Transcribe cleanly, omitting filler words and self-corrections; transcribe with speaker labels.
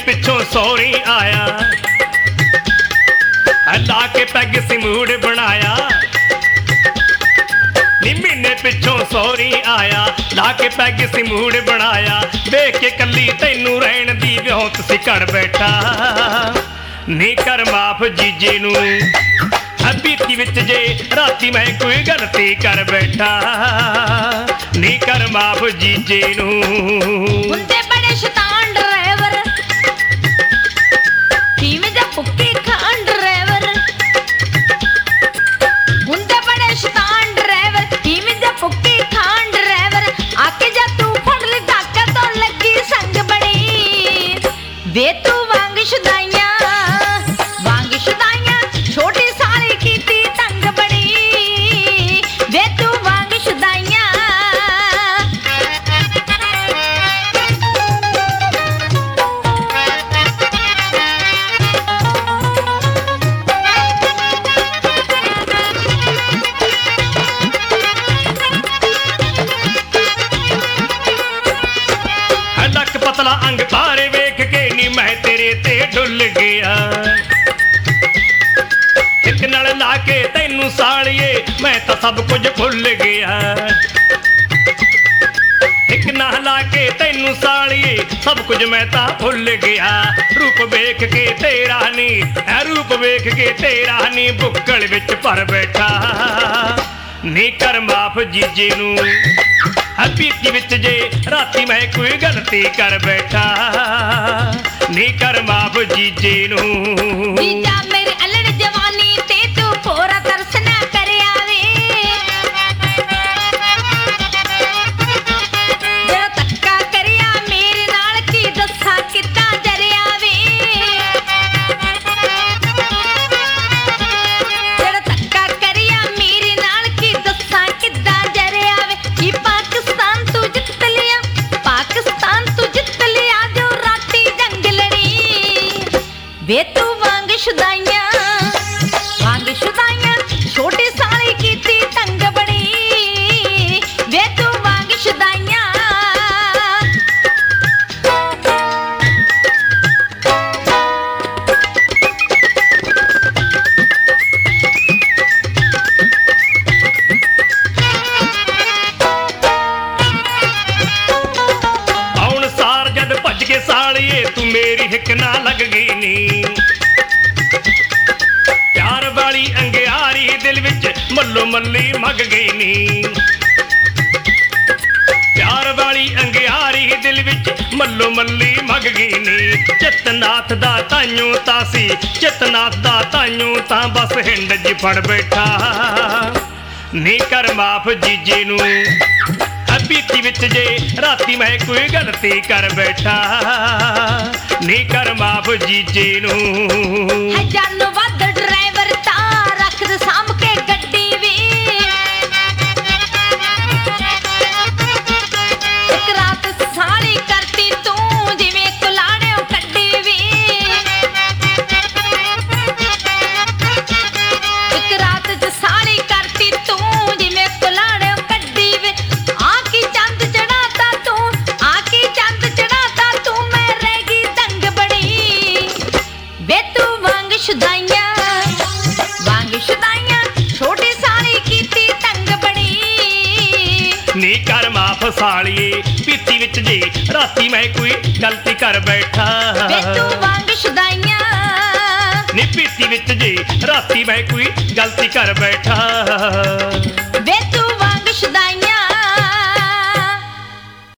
Speaker 1: पिछों सौरी आया, ला के पैग सी मूड बनाया। नी महीने पिछों सौरी आया, ला के पैग सी मूड बनाया। देख के कली तैनू रहन दी विहोंत सी कर बैठा। नी कर माफ जीजे नू बीती विच जे राती मैं कोई गलती कर बैठा। नी कर माफ जीजे नू।
Speaker 2: हुंदे बड़े शैतान ड्राइवर, टीवी दा पुक्की खान ड्राइवर। हुंदे बड़े शैतान ड्राइवर, टीवी दा पुक्की खान ड्राइवर। आके जा तू फड़ ले धाका तो लगी संग बड़ी। वे तू वांग शुदाइयां, वांग शुदाइयां छोटी साली कीती तंग बड़ी। वे तू वांग शुदाइयां।
Speaker 1: लक पतला अंग तारे वेख के नी मैं तेरे ते डुल गया। एक नल ला के तैनू सालिए मैं तो सब कुछ भुल गया। एक ना ला के तैनू सालिए सब कुछ मैं तो भुल गया। रूप वेख के तेरा नी, रूप वेख के तेरा नी बुक्कल विच भर बैठा। नी कर माफ जीजे नू बीती विच जे राती मैं कोई गलती कर बैठा। नी कर माफ जीजे नू।
Speaker 2: जीजा मेरी अलड़ जवानी ते तू पूरा तरस ना कर आवे। जरा धक्का करिया मेरे नाल की दस्सा कित्ता जरिया वे। जरा धक्का करिया मेरे नाल की दस्सा कित्ता जरिया वे। ई पाकिस्तान तू जित लिया, पाकिस्तान तू जित लिया जो राती जंग लड़ी। वे तू वांग शुदाइयां, वांग शुदाइयां छोटी साली कीती तंग बड़ी। वे तू वांग शुदाइयां।
Speaker 1: आउण सार जद भज के सालिए तू मेरी हिक ना लग गई नी। प्यार वाली अंगियारी दिल विच मल्लो मल्ली मग गई नी। प्यार वाली अंगियारी दिल विच मल्लो मल्ली मग गई नी। चितनाथ दा ताइयों तासी, चितनाथ दा ताइयों ता बस हिंड ज फड़ बैठा। नी कर माफ जीजे नू बीती विच जे राती मैं कोई गलती कर बैठा। नी कर माफ जीजे नू।
Speaker 2: है जानो वध ड्राइवर ता रख दे साम के गड्डी वी। एक रात साली करती तू जिवें कुलाड़ियों कड्डी वी। एक रात च साली करती तू जिवें कुलाड़ियों कड्डी वी। आकी चंद चढ़ाता तू, आकी चंद चढ़ाता तू मैं रहेगी दंग बड़ी। वे तू वांग शुदाइयां, वांग शुदाइयां छोटी साली कीती तंग बड़ी।
Speaker 1: नी कर माफ सालिए बीती विच जे राती मैं कोई गलती कर बैठा।
Speaker 2: वे तू वांग शुदाइयां।
Speaker 1: नी बीती विच जे राती मैं कोई गलती कर बैठा।
Speaker 2: वे तू वांग शुदाइयां।